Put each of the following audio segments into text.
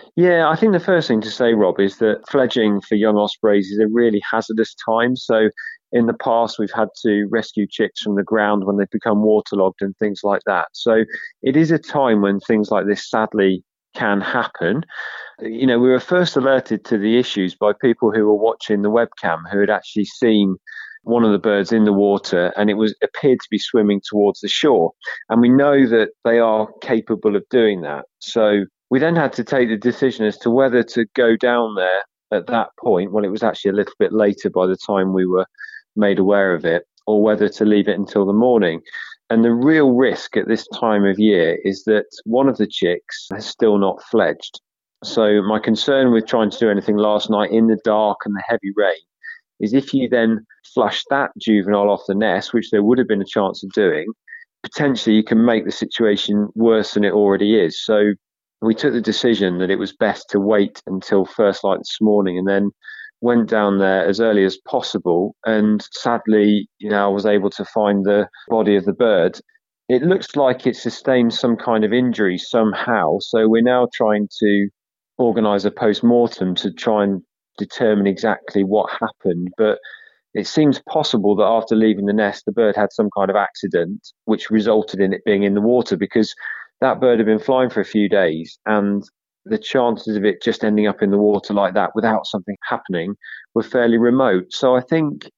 Yeah, I think the first thing to say, Rob, is that fledging for young ospreys is a really hazardous time. So, in the past, we've had to rescue chicks from the ground when they've become waterlogged and things like that. So, it is a time when things like this sadly can happen. We were first alerted to the issues by people who were watching the webcam who had actually seen one of the birds in the water and it was appeared to be swimming towards the shore. And we know that they are capable of doing that. So we then had to take the decision as to whether to go down there at that point. Well, it was actually a little bit later by the time we were made aware of it, or whether to leave it until the morning. And the real risk at this time of year is that one of the chicks has still not fledged. So my concern with trying to do anything last night in the dark and the heavy rain is if you then flush that juvenile off the nest, which there would have been a chance of doing, potentially you can make the situation worse than it already is. So we took the decision that it was best to wait until first light this morning and then went down there as early as possible. And sadly, I was able to find the body of the bird. It looks like it sustained some kind of injury somehow. So we're now trying to organise a post-mortem to try and determine exactly what happened. But it seems possible that after leaving the nest, the bird had some kind of accident, which resulted in it being in the water because that bird had been flying for a few days and the chances of it just ending up in the water like that without something happening were fairly remote. So I think,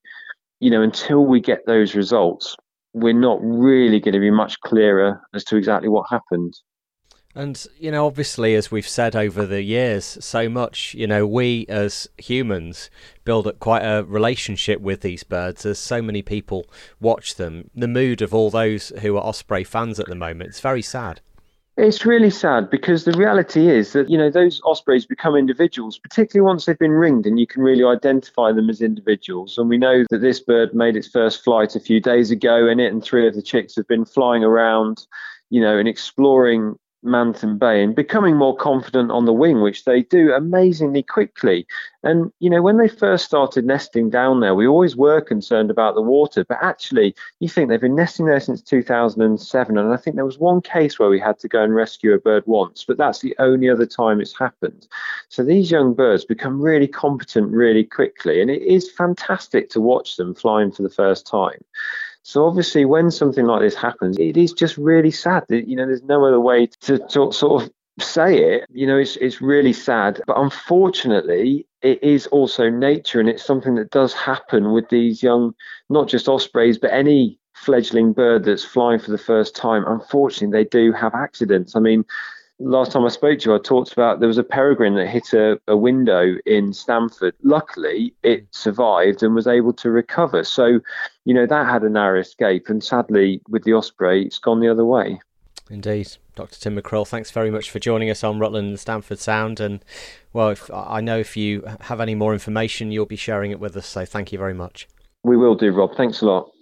until we get those results, we're not really going to be much clearer as to exactly what happened. And, obviously, as we've said over the years, so much, we as humans build up quite a relationship with these birds as so many people watch them. The mood of all those who are Osprey fans at the moment, it's very sad. It's really sad because the reality is that, those ospreys become individuals, particularly once they've been ringed and you can really identify them as individuals. And we know that this bird made its first flight a few days ago and it and three of the chicks have been flying around, and exploring Manton Bay and becoming more confident on the wing, which they do amazingly quickly. And, when they first started nesting down there, we always were concerned about the water. But actually, you think they've been nesting there since 2007. And I think there was one case where we had to go and rescue a bird once, but that's the only other time it's happened. So these young birds become really competent really quickly. And it is fantastic to watch them flying for the first time. So obviously, when something like this happens, it is just really sad. There's no other way to sort of say it. It's really sad. But unfortunately, it is also nature, and it's something that does happen with these young, not just ospreys, but any fledgling bird that's flying for the first time. Unfortunately, they do have accidents. I mean, last time I spoke to you, I talked about there was a peregrine that hit a window in Stamford. Luckily, it survived and was able to recover. So, that had a narrow escape. And sadly, with the osprey, it's gone the other way. Indeed. Dr. Tim McCrill, thanks very much for joining us on Rutland and Stamford Sound. And, well, I know if you have any more information, you'll be sharing it with us. So thank you very much. We will do, Rob. Thanks a lot.